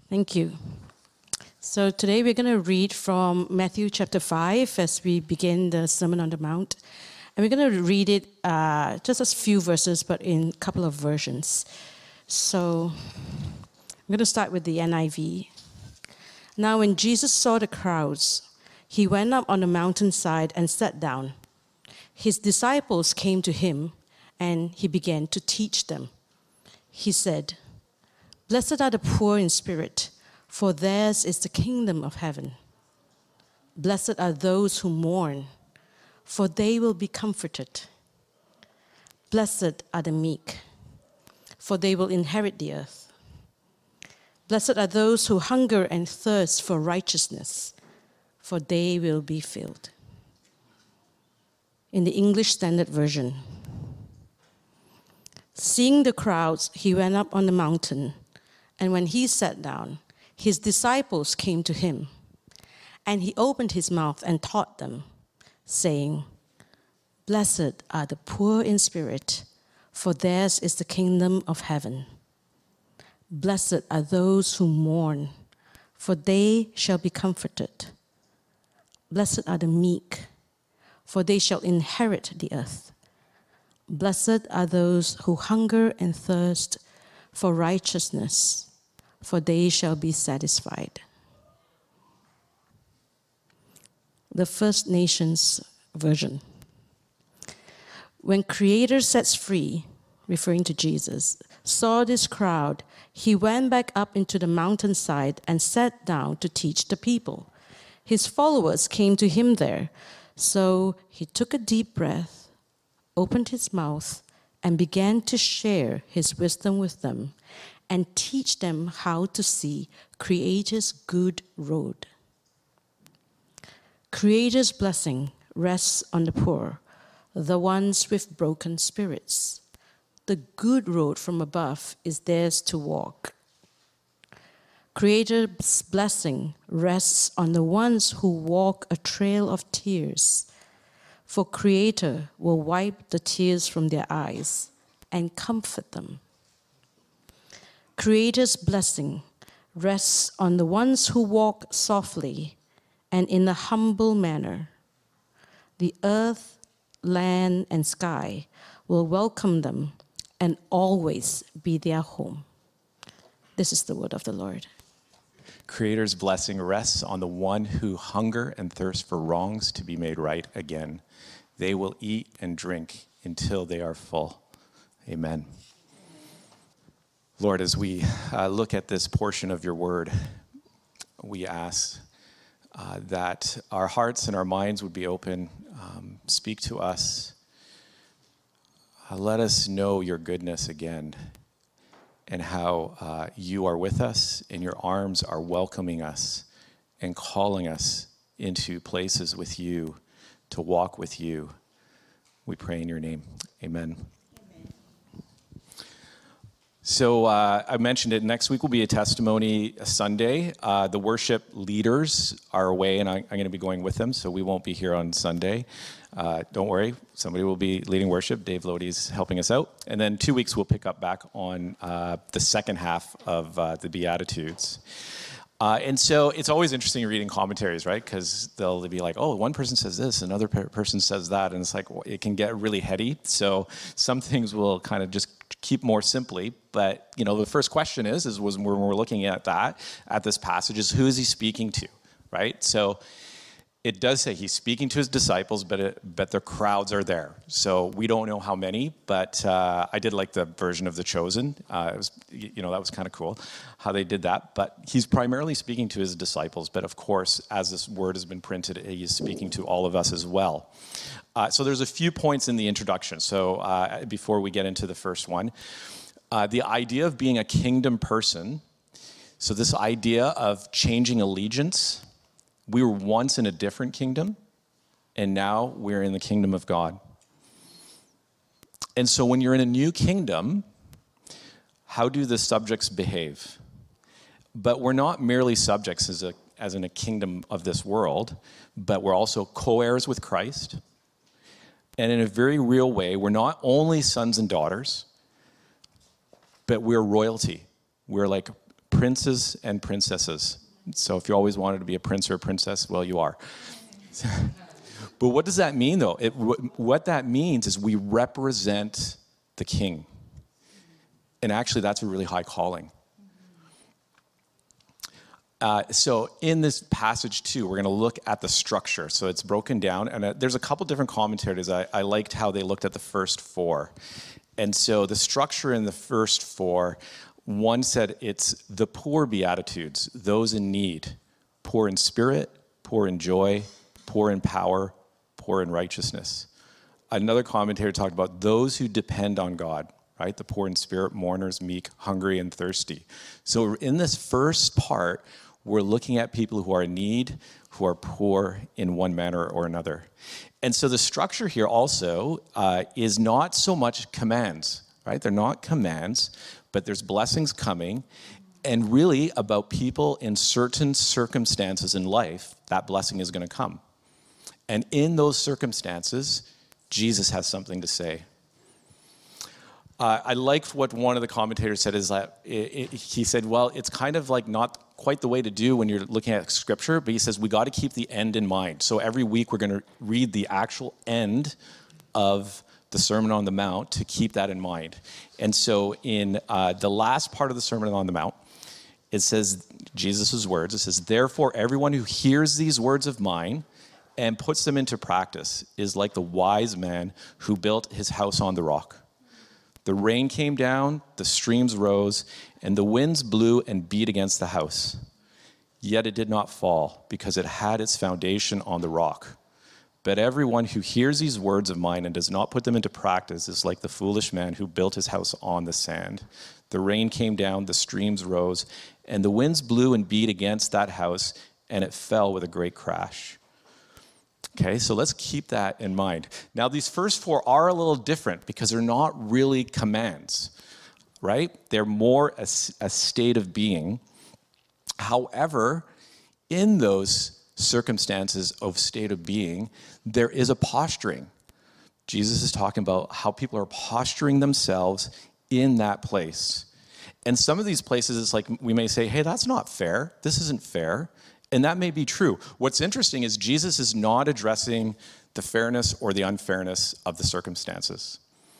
Thank you. So today we're going to read from Matthew chapter 5 as we begin the Sermon on the Mount. And we're going to read it just a few verses, but in a couple of versions. So I'm going to start with the NIV. Now when Jesus saw the crowds, he went up on the mountainside and sat down. His disciples came to him, and he began to teach them. He said, "Blessed are the poor in spirit, for theirs is the kingdom of heaven. Blessed are those who mourn, for they will be comforted. Blessed are the meek, for they will inherit the earth. Blessed are those who hunger and thirst for righteousness, for they will be filled." In the English Standard Version. Seeing the crowds, he went up on the mountain, and when he sat down, his disciples came to him, and he opened his mouth and taught them, saying, "Blessed are the poor in spirit, for theirs is the kingdom of heaven. Blessed are those who mourn, for they shall be comforted. Blessed are the meek, for they shall inherit the earth. Blessed are those who hunger and thirst for righteousness, for they shall be satisfied." The First Nations version. When Creator sets free, referring to Jesus, saw this crowd, he went back up into the mountainside and sat down to teach the people. His followers came to him there, so he took a deep breath, opened his mouth, and began to share his wisdom with them and teach them how to see Creator's good road. Creator's blessing rests on the poor, the ones with broken spirits. The good road from above is theirs to walk. Creator's blessing rests on the ones who walk a trail of tears, for Creator will wipe the tears from their eyes and comfort them. Creator's blessing rests on the ones who walk softly and in a humble manner. The earth, land, and sky will welcome them and always be their home. This is the word of the Lord. Creator's blessing rests on the one who hunger and thirst for wrongs to be made right again. They will eat and drink until they are full. Amen. Lord, as we look at this portion of your word, we ask that our hearts and our minds would be open. Speak to us. Let us know your goodness again, and how you are with us and your arms are welcoming us and calling us into places with you, to walk with you. We pray in your name. Amen. So I mentioned it. Next week will be a testimony Sunday. The worship leaders are away, and I'm going to be going with them, so we won't be here on Sunday. Don't worry, somebody will be leading worship. Dave Lodi's helping us out. And then 2 weeks we'll pick up back on the second half of the Beatitudes. And so it's always interesting reading commentaries, right? Because they'll be like, oh, one person says this, another person says that, and it's like, it can get really heady. So some things will kind of just keep more simply. But, you know, the first question is when we're looking at this passage, is who is he speaking to, right? So it does say he's speaking to his disciples, but the crowds are there. So we don't know how many, but I did like the version of The Chosen. It was, that was kind of cool how they did that. But he's primarily speaking to his disciples. But of course, as this word has been printed, he is speaking to all of us as well. So there's a few points in the introduction. So before we get into the first one, the idea of being a kingdom person. So this idea of changing allegiance. We were once in a different kingdom, and now we're in the kingdom of God. And so when you're in a new kingdom, how do the subjects behave? But we're not merely subjects as in a kingdom of this world, but we're also co-heirs with Christ. And in a very real way, we're not only sons and daughters, but we're royalty. We're like princes and princesses. So if you always wanted to be a prince or a princess, well, you are. But what does that mean, though? What that means is we represent the king. And actually, that's a really high calling. So in this passage, too, we're going to look at the structure. So it's broken down. And there's a couple different commentators. I liked how they looked at the first four. And so the structure in the first four, one said it's the poor beatitudes, those in need, poor in spirit, poor in joy, poor in power, poor in righteousness. Another commentator talked about those who depend on God, right? The poor in spirit, mourners, meek, hungry, and thirsty. So in this first part, we're looking at people who are in need, who are poor in one manner or another. And so the structure here also is not so much commands, right? They're not commands, but there's blessings coming, and really about people in certain circumstances in life, that blessing is going to come. And in those circumstances, Jesus has something to say. I liked what one of the commentators said is that he said, well, it's kind of like not quite the way to do when you're looking at scripture, but he says we got to keep the end in mind. So every week we're going to read the actual end of the Sermon on the Mount to keep that in mind. And so in the last part of the Sermon on the Mount, it says, Jesus' words, it says, therefore everyone who hears these words of mine and puts them into practice is like the wise man who built his house on the rock. The rain came down, the streams rose, and the winds blew and beat against the house. Yet it did not fall, because it had its foundation on the rock. But everyone who hears these words of mine and does not put them into practice is like the foolish man who built his house on the sand. The rain came down, the streams rose, and the winds blew and beat against that house, and it fell with a great crash. Okay, so let's keep that in mind. Now, these first four are a little different because they're not really commands, right? They're more a state of being. However, in those circumstances of state of being, there is a posturing. Jesus is talking about how people are posturing themselves in that place. And some of these places, it's like we may say, hey, that's not fair. This isn't fair. And that may be true. What's interesting is Jesus is not addressing the fairness or the unfairness of the circumstances.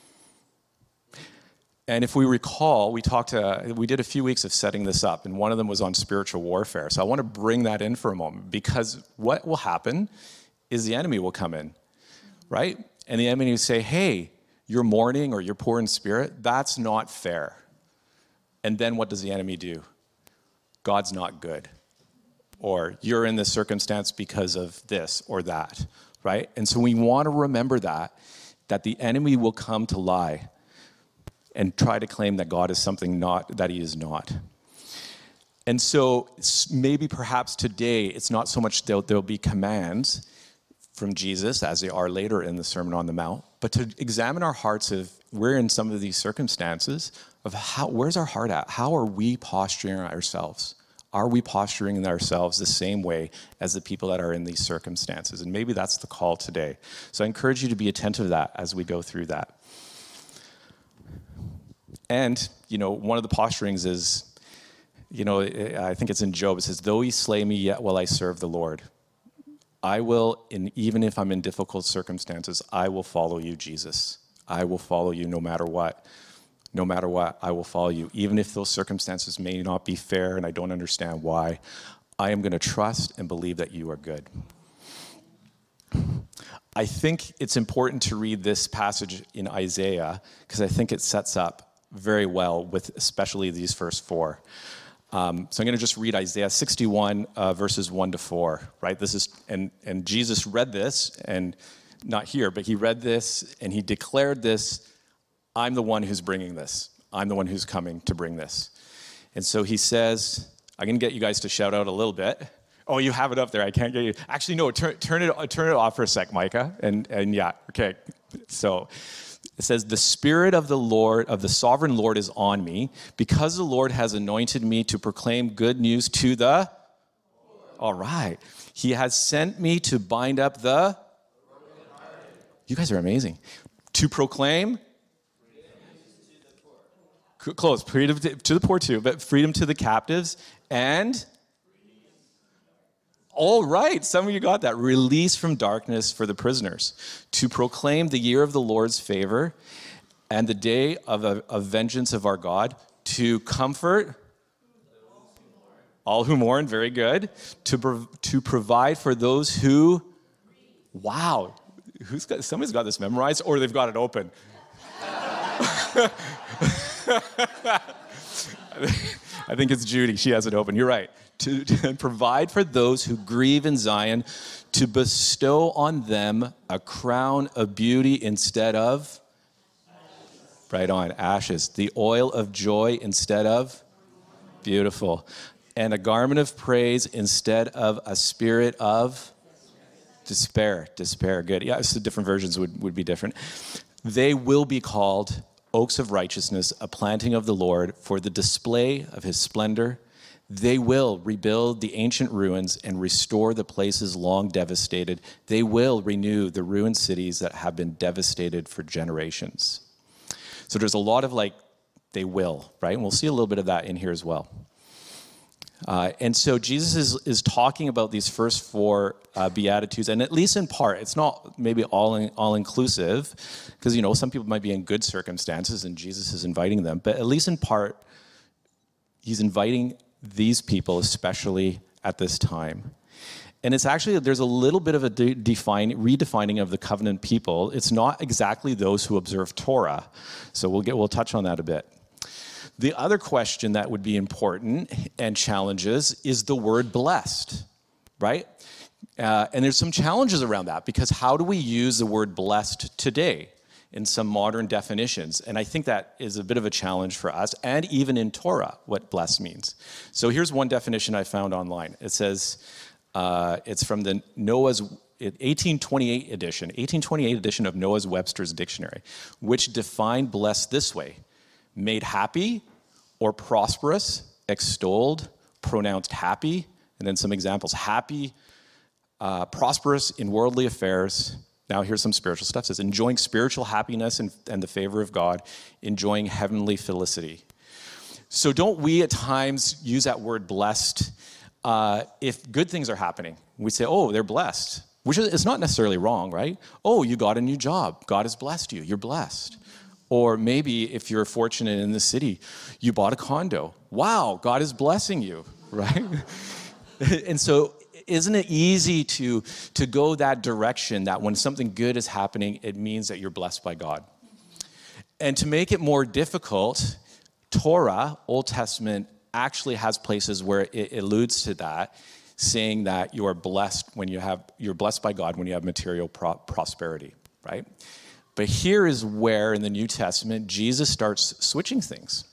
And if we recall, we did a few weeks of setting this up, and one of them was on spiritual warfare. So I want to bring that in for a moment, because what will happen is the enemy will come in, right? And the enemy will say, hey, you're mourning or you're poor in spirit. That's not fair. And then what does the enemy do? God's not good. Or you're in this circumstance because of this or that, right? And so we want to remember that the enemy will come to lie and try to claim that God is something that he is not. And so maybe perhaps today it's not so much there'll be commands from Jesus as they are later in the Sermon on the Mount, but to examine our hearts if we're in some of these circumstances of where's our heart at? How are we posturing ourselves? Are we posturing ourselves the same way as the people that are in these circumstances? And maybe that's the call today. So I encourage you to be attentive to that as we go through that. And, one of the posturings is, I think it's in Job. It says, though he slay me, yet will I serve the Lord. I will, even if I'm in difficult circumstances, I will follow you, Jesus. I will follow you no matter what. No matter what, I will follow you. Even if those circumstances may not be fair and I don't understand why, I am going to trust and believe that you are good. I think it's important to read this passage in Isaiah because I think it sets up very well with especially these first four. So I'm going to just read Isaiah 61, verses 1 to 4, right? This is, and Jesus read this, and not here, but he read this and he declared this, I'm the one who's bringing this. I'm the one who's coming to bring this. And so he says, I'm going to get you guys to shout out a little bit. Oh, you have it up there. I can't get you. Actually, no, turn it off for a sec, Micah. And yeah, okay. So it says, the Spirit of the Lord, of the sovereign Lord is on me, because the Lord has anointed me to proclaim good news to the... All right. He has sent me to bind up the... You guys are amazing. To proclaim... Close. Freedom to the poor too, but freedom to the captives and... All right, some of you got that. Release from darkness for the prisoners, to proclaim the year of the Lord's favor and the day of vengeance of our God, to comfort all who mourn, very good, to provide for those who, wow, somebody's got this memorized, or they've got it open. I think it's Judy, she has it open, you're right. To provide for those who grieve in Zion, to bestow on them a crown of beauty instead of, right on, ashes, the oil of joy instead of, beautiful, and a garment of praise instead of a spirit of despair, good. Yeah, so different versions would be different. They will be called oaks of righteousness, a planting of the Lord for the display of his splendor. They will rebuild the ancient ruins and restore the places long devastated. They will renew the ruined cities that have been devastated for generations. So there's a lot of they will, right? And we'll see a little bit of that in here as well. And so Jesus is talking about these first four Beatitudes, and at least in part, it's not maybe all inclusive, because some people might be in good circumstances and Jesus is inviting them, but at least in part, he's inviting these people, especially at this time. And it's actually, there's a little bit of a redefining of the covenant people. It's not exactly those who observe Torah. So we'll touch on that a bit. The other question that would be important and challenges is the word blessed, right? And there's some challenges around that, because how do we use the word blessed today in some modern definitions? And I think that is a bit of a challenge for us, and even in Torah, what blessed means. So here's one definition I found online. It says, it's from the Noah's 1828 edition of Noah's Webster's Dictionary, which defined blessed this way: made happy or prosperous, extolled, pronounced happy, and then some examples: happy, prosperous in worldly affairs. Now here's some spiritual stuff. It says enjoying spiritual happiness and the favor of God, enjoying heavenly felicity. So don't we at times use that word blessed if good things are happening? We say, oh, they're blessed, which is, it's not necessarily wrong, right? Oh, you got a new job. God has blessed you. You're blessed. Or maybe if you're fortunate in the city, you bought a condo. Wow, God is blessing you, right? And so isn't it easy to go that direction, that when something good is happening, it means that you're blessed by God? And to make it more difficult, Torah, Old Testament, actually has places where it alludes to that, saying that you are blessed you're blessed by God when you have material prosperity, right? But here is where in the New Testament, Jesus starts switching things.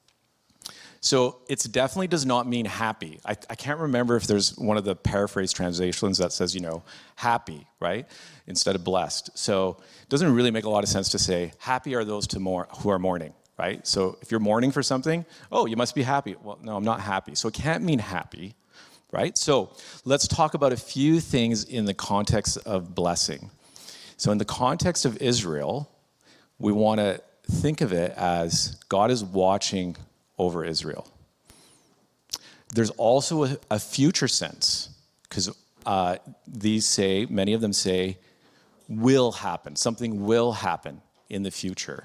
So it definitely does not mean happy. I can't remember if there's one of the paraphrase translations that says, happy, right? Instead of blessed. So it doesn't really make a lot of sense to say, happy are those who are mourning, right? So if you're mourning for something, oh, you must be happy. Well, no, I'm not happy. So it can't mean happy, right? So let's talk about a few things in the context of blessing. So in the context of Israel, we want to think of it as God is watching over Israel. There's also a future sense, because many of them say, will happen. Something will happen in the future.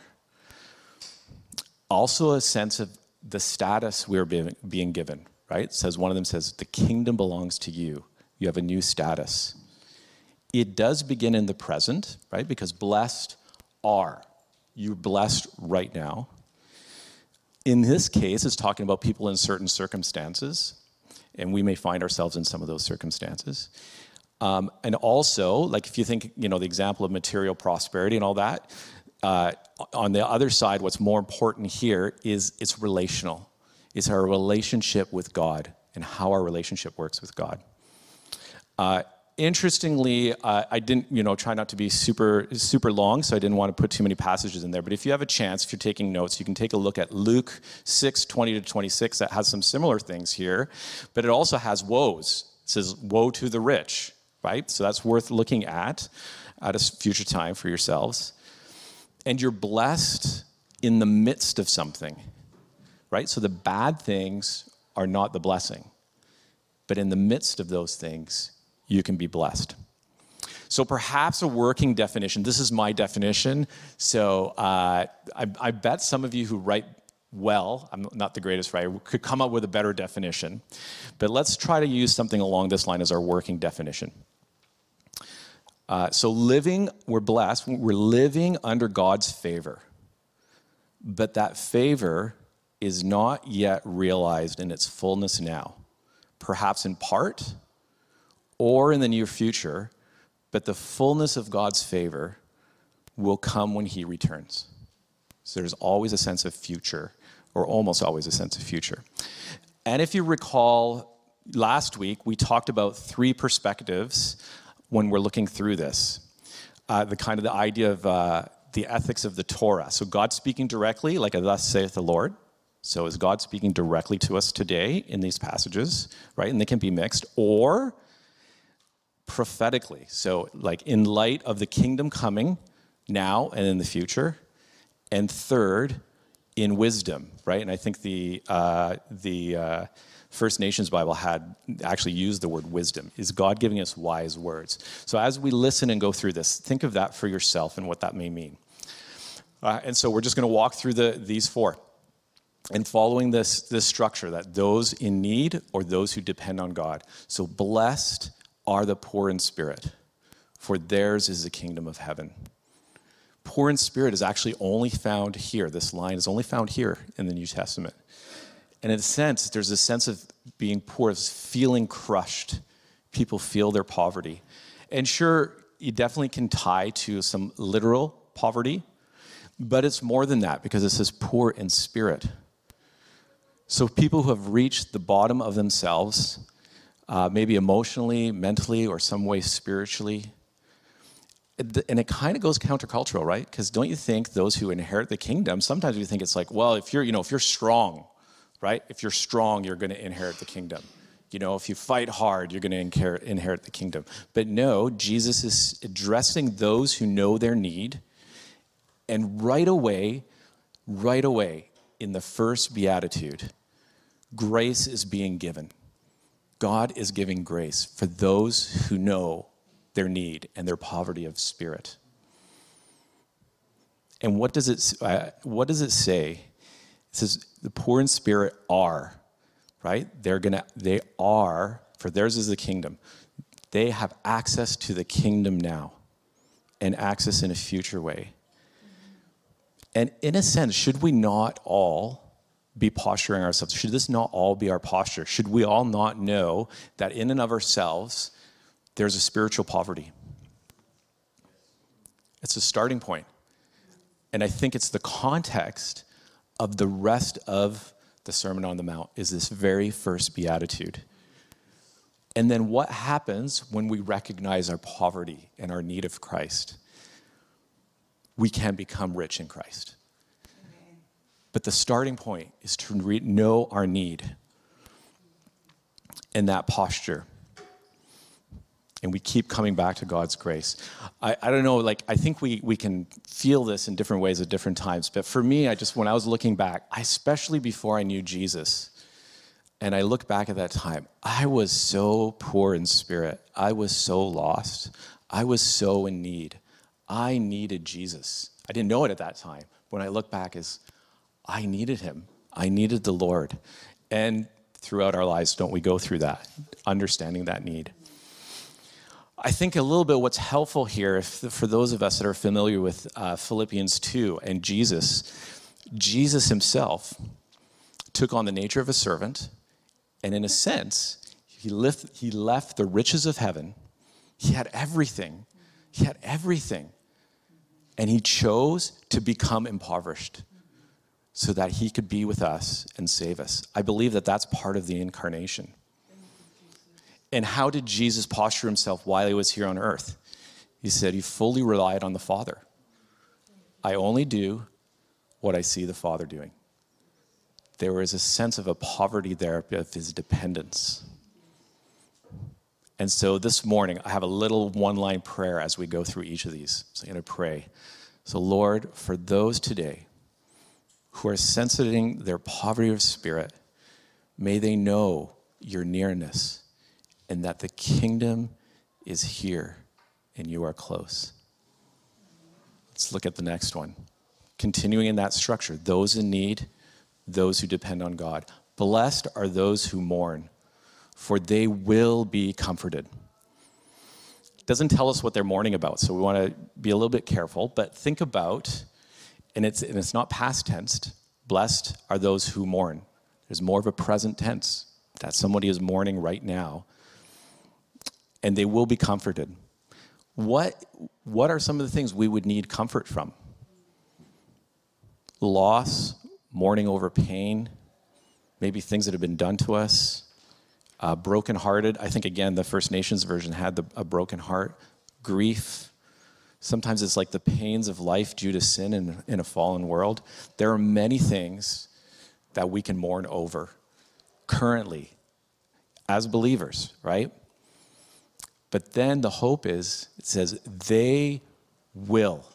Also a sense of the status we're being given, right? One of them says, the kingdom belongs to you. You have a new status. It does begin in the present, right? Because blessed are. You're blessed right now. In this case, it's talking about people in certain circumstances, and we may find ourselves in some of those circumstances. And also, if you think, the example of material prosperity and all that, on the other side, what's more important here is it's relational. It's our relationship with God and how our relationship works with God. Interestingly, I didn't, try not to be super long, so I didn't want to put too many passages in there. But if you have a chance, if you're taking notes, you can take a look at Luke 6:20-26. That has some similar things here, but it also has woes. It says, woe to the rich, right? So that's worth looking at a future time for yourselves. And you're blessed in the midst of something. right? So the bad things are not the blessing. But in the midst of those things, you can be blessed. So perhaps a working definition, this is my definition. So I bet some of you who write well, I'm not the greatest writer, could come up with a better definition. But let's try to use something along this line as our working definition. So we're blessed, we're living under God's favor. But that favor is not yet realized in its fullness now. Perhaps in part or in the near future, but the fullness of God's favor will come when he returns. So there's always a sense of future, or almost always a sense of future. And if you recall, last week we talked about 3 perspectives when we're looking through this. The idea of the ethics of the Torah. So God speaking directly, like a thus saith the Lord. So is God speaking directly to us today in these passages, right? And they can be mixed. Or prophetically, so like in light of the kingdom coming now and in the future. And third, in wisdom, right? And I think the First Nations Bible had actually used the word wisdom. Is God giving us wise words? So as we listen and go through this, think of that for yourself and what that may mean. And so we're just going to walk through these 4. And following this structure, that those in need or those who depend on God. So blessed are the poor in spirit, for theirs is the kingdom of heaven. Poor in spirit is actually only found here. This line is only found here in the New Testament. And in a sense, there's a sense of being poor, of feeling crushed. People feel their poverty. And sure, you definitely can tie to some literal poverty, but it's more than that because it says poor in spirit. So people who have reached the bottom of themselves, maybe emotionally, mentally, or some way spiritually. And it kind of goes countercultural, right? Because don't you think those who inherit the kingdom, sometimes we think it's like, well, if you're strong, right? If you're strong, you're going to inherit the kingdom. If you fight hard, you're going to inherit the kingdom. But no, Jesus is addressing those who know their need. And right away, in the first beatitude, grace is being given. God is giving grace for those who know their need and their poverty of spirit. And what does it say? It says the poor in spirit are, right? They are, for theirs is the kingdom. They have access to the kingdom now and access in a future way. And in a sense, should we not all be posturing ourselves? Should this not all be our posture? Should we all not know that in and of ourselves, there's a spiritual poverty? It's a starting point. And I think it's the context of the rest of the Sermon on the Mount is this very first beatitude. And then what happens when we recognize our poverty and our need of Christ? We can become rich in Christ. Amen. But the starting point is to know our need and that posture. And we keep coming back to God's grace. I don't know, I think we can feel this in different ways at different times. But for me, when I was looking back, especially before I knew Jesus, and I look back at that time, I was so poor in spirit. I was so lost. I was so in need. I needed Jesus. I didn't know it at that time. When I look back, I needed him. I needed the Lord. And throughout our lives, don't we go through that, understanding that need? I think a little bit what's helpful here, for those of us that are familiar with Philippians 2 and Jesus himself took on the nature of a servant, and in a sense, he left the riches of heaven. He had everything. And he chose to become impoverished so that he could be with us and save us. I believe that that's part of the incarnation. And how did Jesus posture himself while he was here on earth? He said he fully relied on the Father. I only do what I see the Father doing. There was a sense of a poverty there of his dependence. And so this morning, I have a little one-line prayer as we go through each of these. So I'm going to pray. So Lord, for those today who are sensing their poverty of spirit, may they know your nearness and that the kingdom is here and you are close. Let's look at the next one. Continuing in that structure, those in need, those who depend on God. Blessed are those who mourn, for they will be comforted. It doesn't tell us what they're mourning about, so we want to be a little bit careful, but think about, and it's not past tense, blessed are those who mourn. There's more of a present tense, that somebody is mourning right now, and they will be comforted. What are some of the things we would need comfort from? Loss, mourning over pain, maybe things that have been done to us, brokenhearted. I think, again, the First Nations version had a broken heart. Grief. Sometimes it's like the pains of life due to sin in a fallen world. There are many things that we can mourn over currently as believers, right? But then the hope is, it says, they will.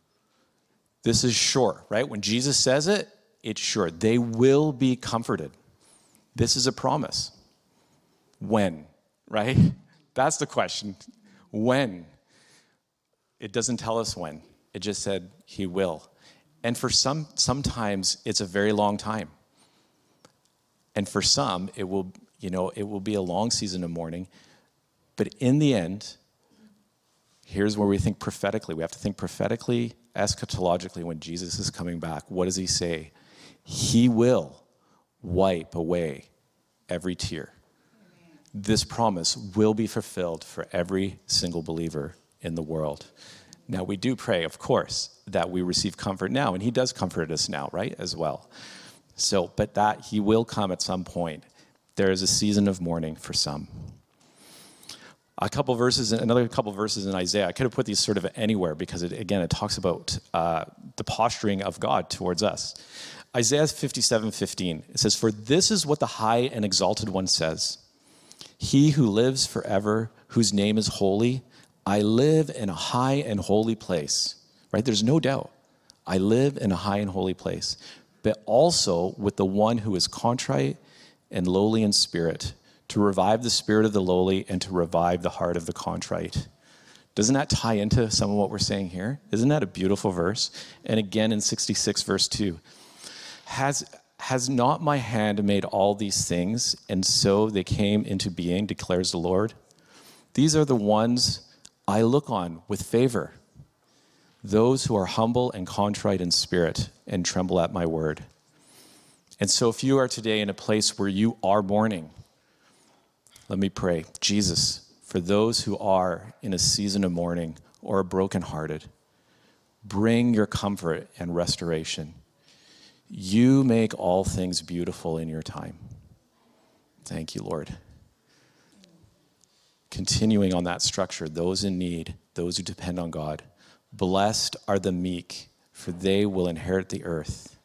This is sure, right? When Jesus says it, it's sure. They will be comforted. This is a promise. When, right? That's the question. When? It doesn't tell us when. It just said he will. And for sometimes it's a very long time. And for some, it will be a long season of mourning. But in the end, here's where we think prophetically. We have to think prophetically, eschatologically when Jesus is coming back. What does he say? He will wipe away every tear. This promise will be fulfilled for every single believer in the world. Now, we do pray, of course, that we receive comfort now, and he does comfort us now, right, as well. So, but that he will come at some point. There is a season of mourning for some. Another couple verses in Isaiah. I could have put these sort of anywhere because, it talks about the posturing of God towards us. Isaiah 57:15. It says, "For this is what the high and exalted one says. He who lives forever, whose name is holy, I live in a high and holy place." Right? There's no doubt. I live in a high and holy place. But also with the one who is contrite and lowly in spirit, to revive the spirit of the lowly and to revive the heart of the contrite. Doesn't that tie into some of what we're saying here? Isn't that a beautiful verse? And again in 66 verse 2. Has not my hand made all these things, and so they came into being, declares the Lord? These are the ones I look on with favor, those who are humble and contrite in spirit and tremble at my word. And so if you are today in a place where you are mourning, let me pray. Jesus, for those who are in a season of mourning or are brokenhearted, bring your comfort and restoration. You make all things beautiful in your time. Thank you, Lord. Continuing on that structure, those in need, those who depend on God. Blessed are the meek, for they will inherit the earth.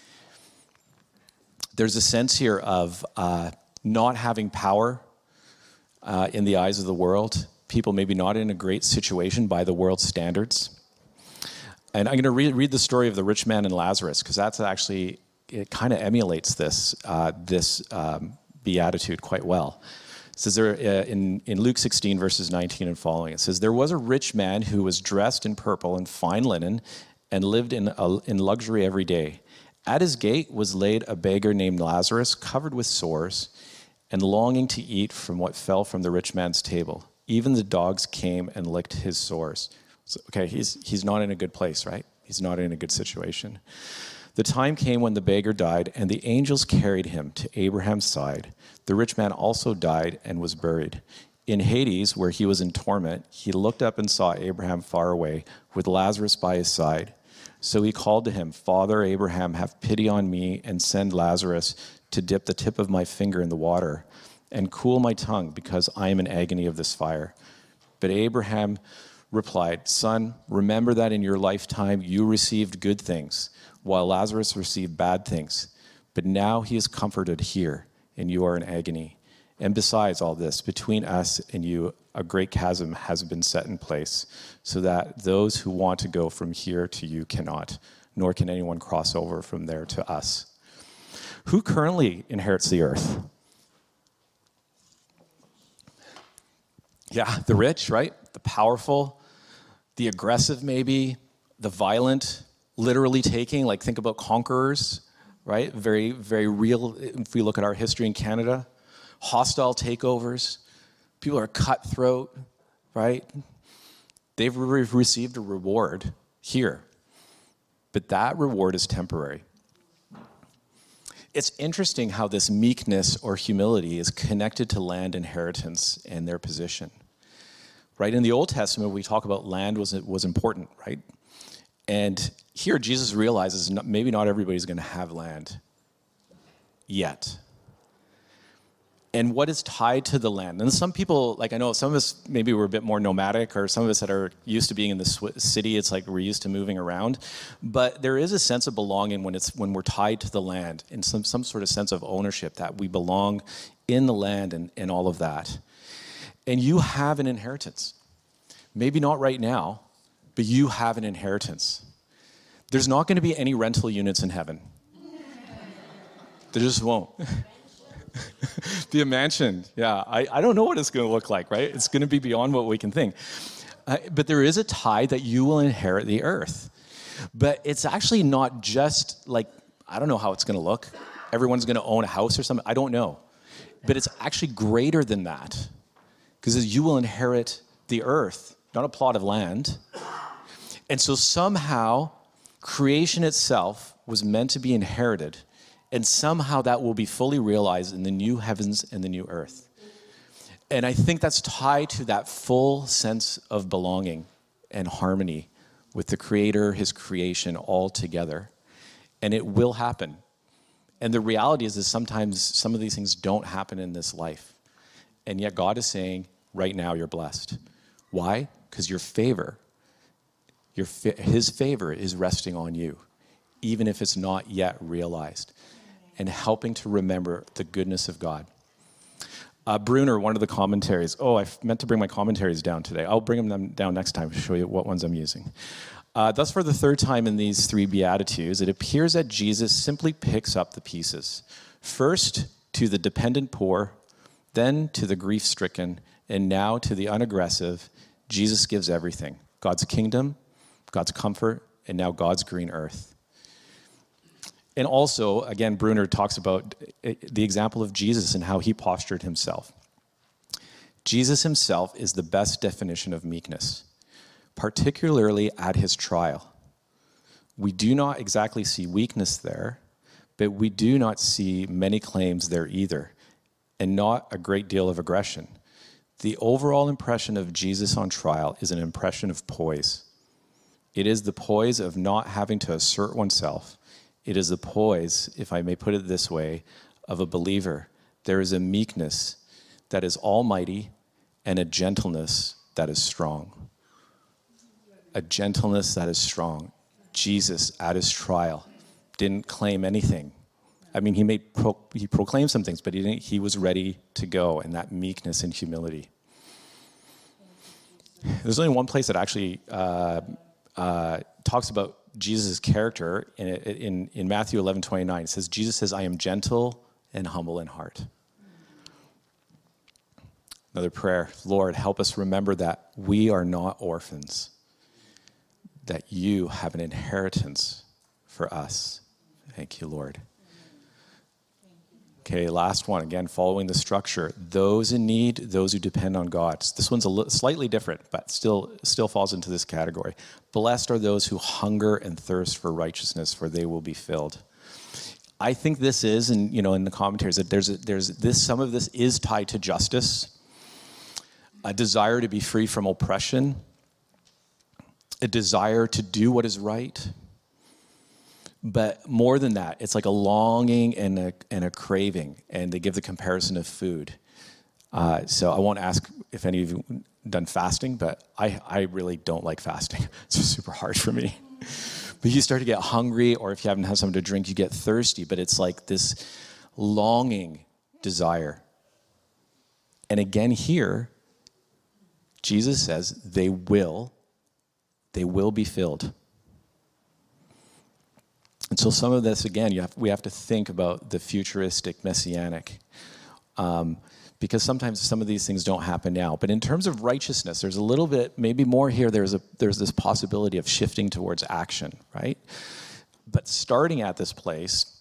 There's a sense here of not having power in the eyes of the world. People maybe not in a great situation by the world's standards. And I'm going to read the story of the rich man and Lazarus, because that's actually, it kind of emulates this beatitude quite well. It says there in Luke 16, verses 19 and following, it says, "There was a rich man who was dressed in purple and fine linen and lived in luxury every day. At his gate was laid a beggar named Lazarus, covered with sores and longing to eat from what fell from the rich man's table. Even the dogs came and licked his sores." So, okay, he's not in a good place, right? He's not in a good situation. "The time came when the beggar died, and the angels carried him to Abraham's side. The rich man also died and was buried. In Hades, where he was in torment, he looked up and saw Abraham far away, with Lazarus by his side. So he called to him, 'Father Abraham, have pity on me, and send Lazarus to dip the tip of my finger in the water and cool my tongue, because I am in agony of this fire.' But Abraham replied, 'Son, remember that in your lifetime you received good things, while Lazarus received bad things. But now he is comforted here, and you are in agony. And besides all this, between us and you, a great chasm has been set in place, so that those who want to go from here to you cannot, nor can anyone cross over from there to us. Who currently inherits the earth? Yeah, the rich, right? The powerful, the aggressive maybe, the violent, literally taking, like think about conquerors, right? Very, very real if we look at our history in Canada. Hostile takeovers. People are cutthroat, right? They've received a reward here, but that reward is temporary. It's interesting how this meekness or humility is connected to land inheritance and their position. Right? In the Old Testament, we talk about land was important, right? And here Jesus realizes maybe not everybody's going to have land yet. And what is tied to the land? And some people, like I know some of us maybe we're a bit more nomadic, or some of us that are used to being in the city, it's like we're used to moving around. But there is a sense of belonging when we're tied to the land, and some sort of sense of ownership that we belong in the land and all of that. And you have an inheritance. Maybe not right now, but you have an inheritance. There's not going to be any rental units in heaven. There just won't. Be a mansion. Yeah, I don't know what it's going to look like, right? It's going to be beyond what we can think. But there is a tie that you will inherit the earth. But it's actually not just like, I don't know how it's going to look. Everyone's going to own a house or something. I don't know. But it's actually greater than that. Because you will inherit the earth, not a plot of land. And so somehow, creation itself was meant to be inherited. And somehow that will be fully realized in the new heavens and the new earth. And I think that's tied to that full sense of belonging and harmony with the Creator, His creation, all together. And it will happen. And the reality is sometimes some of these things don't happen in this life. And yet God is saying, right now you're blessed. Why? Because your favor, His favor is resting on you, even if it's not yet realized, and helping to remember the goodness of God. Bruner, one of the commentaries. Oh, I meant to bring my commentaries down today. I'll bring them down next time to show you what ones I'm using. Thus, for the third time in these three Beatitudes, it appears that Jesus simply picks up the pieces. First, to the dependent poor, then to the grief-stricken, and now to the unaggressive, Jesus gives everything. God's kingdom, God's comfort, and now God's green earth. And also, again, Bruner talks about the example of Jesus and how he postured himself. Jesus himself is the best definition of meekness, particularly at his trial. We do not exactly see weakness there, but we do not see many claims there either, and not a great deal of aggression. The overall impression of Jesus on trial is an impression of poise. It is the poise of not having to assert oneself. It is the poise, if I may put it this way, of a believer. There is a meekness that is almighty and a gentleness that is strong. A gentleness that is strong. Jesus, at his trial, didn't claim anything. I mean, he proclaimed some things, but he was ready to go in that meekness and humility. There's only one place that actually talks about Jesus' character in Matthew 11:29. It says, Jesus says, I am gentle and humble in heart. Another prayer, Lord, help us remember that we are not orphans, that you have an inheritance for us. Thank you, Lord. Okay, last one, again, following the structure. Those in need, those who depend on God. This one's slightly different, but still falls into this category. Blessed are those who hunger and thirst for righteousness, for they will be filled. I think this is, and in the commentaries, that there's this. Some of this is tied to justice, a desire to be free from oppression, a desire to do what is right. But more than that, it's like a longing and a craving, and they give the comparison of food. So I won't ask if any of you have done fasting, but I really don't like fasting. It's just super hard for me. But you start to get hungry, or if you haven't had something to drink, you get thirsty. But it's like this longing desire. And again here, Jesus says they will be filled. And so some of this, again, we have to think about the futuristic messianic, because sometimes some of these things don't happen now. But in terms of righteousness, there's a little bit, maybe more here, there's this possibility of shifting towards action, right? But starting at this place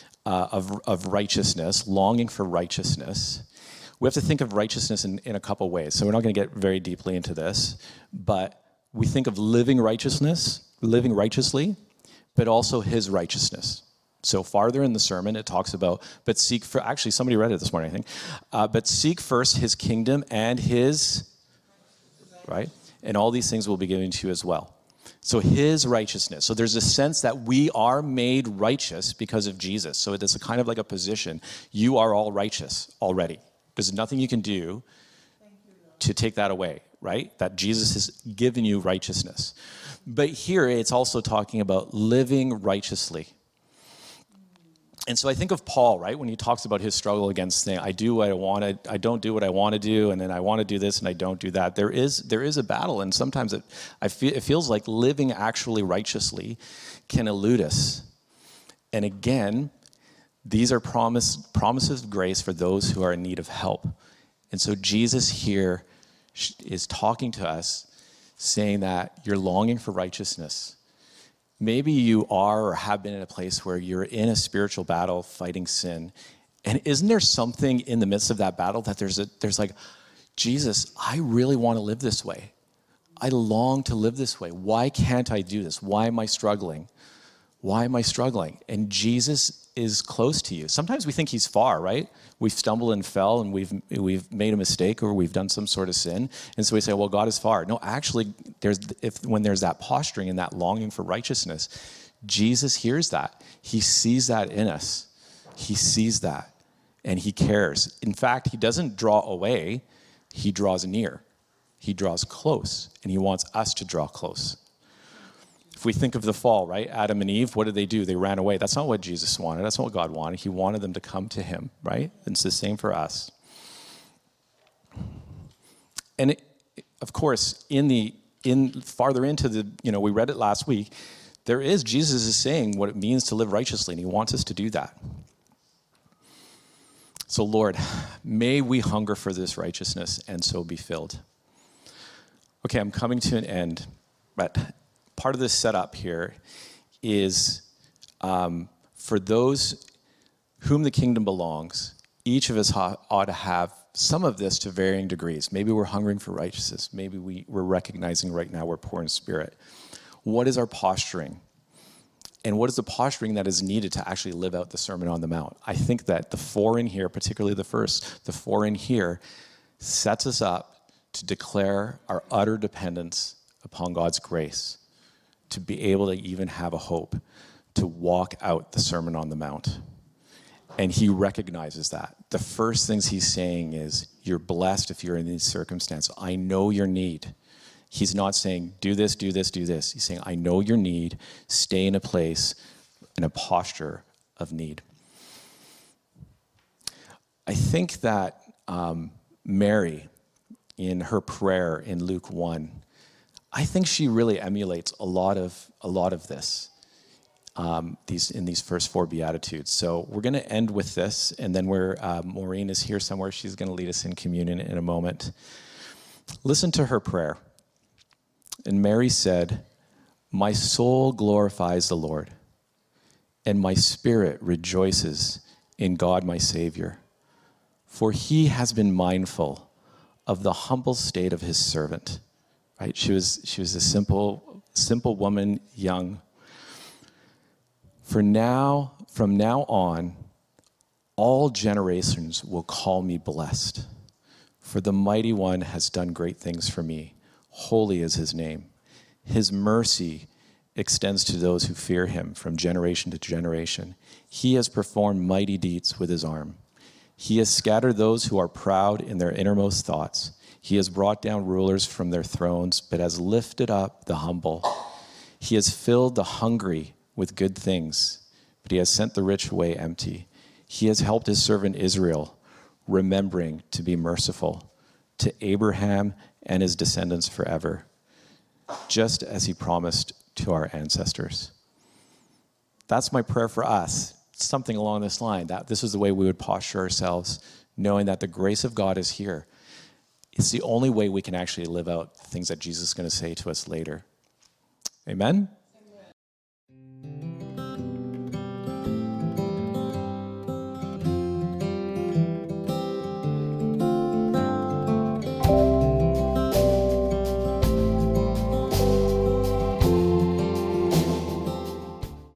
of righteousness, longing for righteousness, we have to think of righteousness in a couple ways. So we're not going to get very deeply into this, but we think of living righteously, but also his righteousness. So farther in the sermon, it talks about, but seek for, actually somebody read it this morning, I think, but seek first his kingdom and his, right? And all these things will be given to you as well. So his righteousness. So there's a sense that we are made righteous because of Jesus. So it is a kind of like a position. You are all righteous already. There's nothing you can do to take that away, right? That Jesus has given you righteousness. But here it's also talking about living righteously. And so I think of Paul, right, when he talks about his struggle against sin. I do what I want to, I don't do what I want to do, and then I want to do this and I don't do that. There is a battle, and sometimes it feels like living actually righteously can elude us. And again, these are promises of grace for those who are in need of help. And so Jesus here is talking to us, saying that you're longing for righteousness. Maybe you are or have been in a place where you're in a spiritual battle fighting sin. And isn't there something in the midst of that battle that there's like, Jesus, I really want to live this way. I long to live this way. Why can't I do this? Why am I struggling? Why am I struggling? And Jesus is close to you. Sometimes we think he's far, right? We've stumbled and fell and we've made a mistake or we've done some sort of sin. And so we say, well, God is far. No, actually, when there's that posturing and that longing for righteousness, Jesus hears that. He sees that in us. He sees that and he cares. In fact, he doesn't draw away. He draws near. He draws close and he wants us to draw close. If we think of the fall, right? Adam and Eve, what did they do? They ran away. That's not what Jesus wanted. That's not what God wanted. He wanted them to come to him, right? And it's the same for us. And of course, farther into the, we read it last week, Jesus is saying what it means to live righteously, and he wants us to do that. So Lord, may we hunger for this righteousness and so be filled. Okay, I'm coming to an end, but part of this setup here is for those whom the kingdom belongs, each of us ought to have some of this to varying degrees. Maybe we're hungering for righteousness. Maybe we're recognizing right now we're poor in spirit. What is our posturing? And what is the posturing that is needed to actually live out the Sermon on the Mount? I think that the four in here, particularly the four in here, sets us up to declare our utter dependence upon God's grace, to be able to even have a hope, to walk out the Sermon on the Mount. And he recognizes that. The first things he's saying is, you're blessed if you're in these circumstances. I know your need. He's not saying, do this, do this, do this. He's saying, I know your need. Stay in a place, in a posture of need. I think that Mary, in her prayer in Luke 1, I think she really emulates a lot of this in these first four Beatitudes. So we're going to end with this, and then Maureen is here somewhere. She's going to lead us in communion in a moment. Listen to her prayer. And Mary said, my soul glorifies the Lord, and my spirit rejoices in God my Savior, for he has been mindful of the humble state of his servant. Right? She was a simple woman, young. From now on, all generations will call me blessed, for the Mighty One has done great things for me. Holy is his name. His mercy extends to those who fear him from generation to generation. He has performed mighty deeds with his arm. He has scattered those who are proud in their innermost thoughts. He has brought down rulers from their thrones, but has lifted up the humble. He has filled the hungry with good things, but he has sent the rich away empty. He has helped his servant Israel, remembering to be merciful to Abraham and his descendants forever, just as he promised to our ancestors. that's my prayer for us. Something along this line, that this is the way we would posture ourselves, knowing that the grace of God is here. It's the only way we can actually live out the things that Jesus is going to say to us later. Amen?